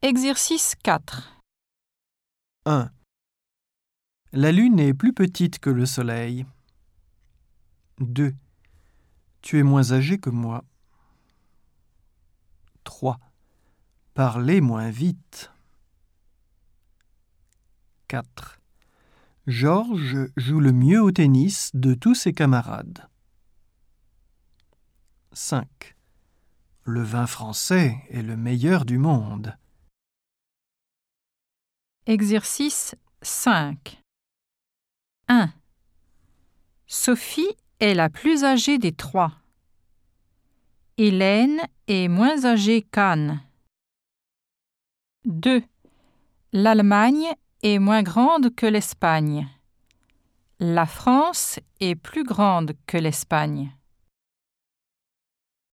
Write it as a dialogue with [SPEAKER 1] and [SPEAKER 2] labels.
[SPEAKER 1] Exercice 4.
[SPEAKER 2] 1. La lune est plus petite que le soleil. 2. Tu es moins âgé que moi. 3. Parlez moins vite. 4. Georges joue le mieux au tennis de tous ses camarades. 5. Le vin français est le meilleur du monde.
[SPEAKER 1] Exercice 5. 1. Sophie est la plus âgée des trois. Hélène est moins âgée qu'Anne. 2. L'Allemagne est moins grande que l'Espagne. La France est plus grande que l'Espagne.